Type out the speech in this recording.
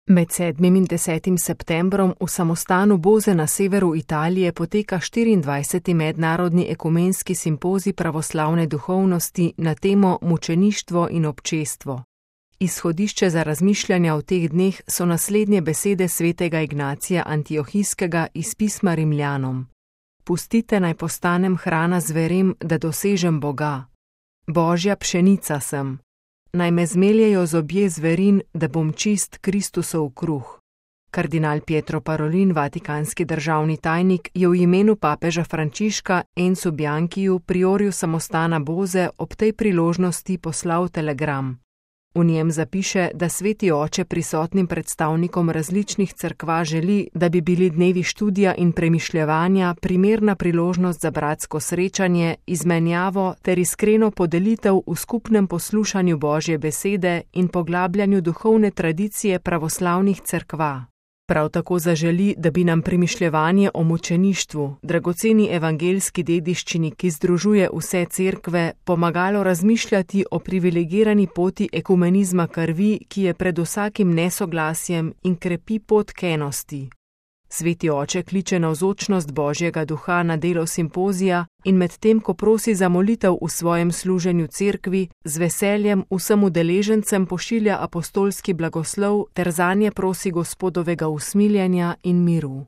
Med 7. in 10. septembrom v samostanu Boze na severu Italije poteka 24. mednarodni ekumenski simpozij pravoslavne duhovnosti na temo mučeništvo in občestvo. Izhodišče za razmišljanja v teh dneh so naslednje besede svetega Ignacija Antiohijskega iz pisma Rimljanom. Pustite naj postanem hrana zverem, da dosežem Boga. Božja pšenica sem. Naj me zmeljejo zobje zverin, da bom čist Kristusov kruh. Kardinal Pietro Parolin, vatikanski državni tajnik, je v imenu papeža Frančiška Enzu Bianchiju, priorju samostana Boze, ob tej priložnosti poslal telegram. V njem zapiše, da sveti oče prisotnim predstavnikom različnih cerkva želi, da bi bili dnevi študija in premišljevanja primerna priložnost za bratsko srečanje, izmenjavo ter iskreno podelitev v skupnem poslušanju Božje besede in poglabljanju duhovne tradicije pravoslavnih cerkva. Prav tako zaželi, da bi nam premišljevanje o mučeništvu, dragoceni evangeljski dediščini, ki združuje vse cerkve, pomagalo razmišljati o privilegirani poti ekumenizma krvi, ki je pred vsakim nesoglasjem in krepi pot k enosti. Sveti oče kliče navzočnost Božjega duha na delo simpozija in medtem, ko prosi za molitev v svojem služenju cerkvi, z veseljem vsem udeležencem pošilja apostolski blagoslov ter zanje prosi Gospodovega usmiljenja in miru.